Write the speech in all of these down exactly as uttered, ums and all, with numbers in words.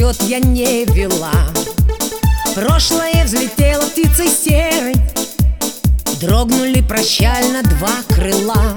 счет я не вела. Прошлое взлетело птицей серой, дрогнули прощально два крыла.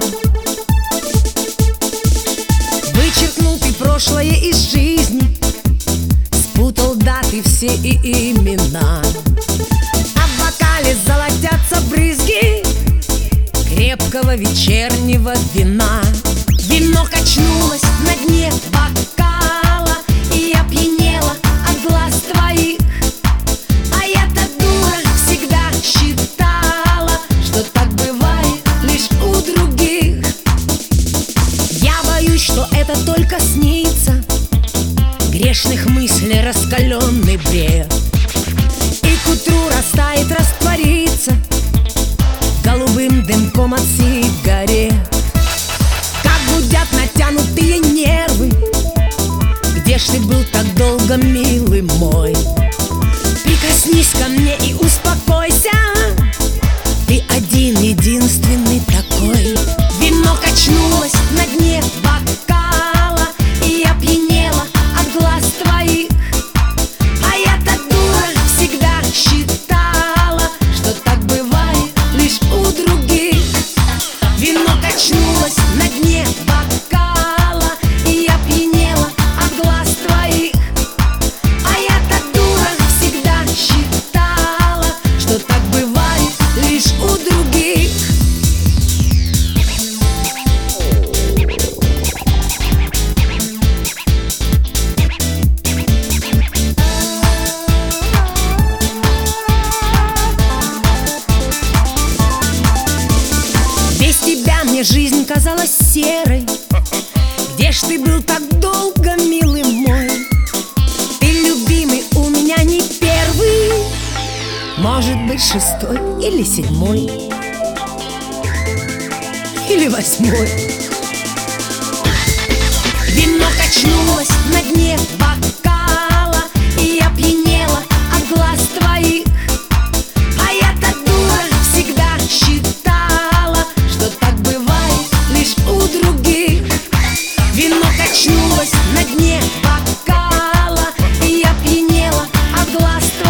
Вычеркнул ты прошлое из жизни, спутал даты все и имена. А в бокале золотятся брызги крепкого вечернего вина. Вино качнулось на дне бокала, и я пьянела от глаз твоих. А я-то дура всегда считала, что так бывает лишь у других. Я боюсь, что это только снится, грешных мыслей раскаленный бред, и к утру растает, растворится голубым дымком от сигарет. Как гудят натянутые нервы, где ж ты был так долго, милый мой? Прикоснись ко мне и успокойся, ты один, единственный такой. Вино качнулось на дне бокала, и я пьянела от глаз твоих. А я-то дура всегда считала, что так бывает лишь у других. Вино качнулось на дне бокала, и я пьянела от глаз твоих. А я-то дура всегда считала, что так бывает лишь у других. Без тебя мне жизнь казалась серой. Где ж ты был так долго, милый мой? Ты, любимый, у меня не первый, может быть, шестой или седьмой, или восьмой. Вино качнулось на дне бокала, и я пьянела от глаз твоих. А я-то дура всегда считала, что так бывает лишь у других. Вино качнулось на дне бокала, и я пьянела от глаз твоих.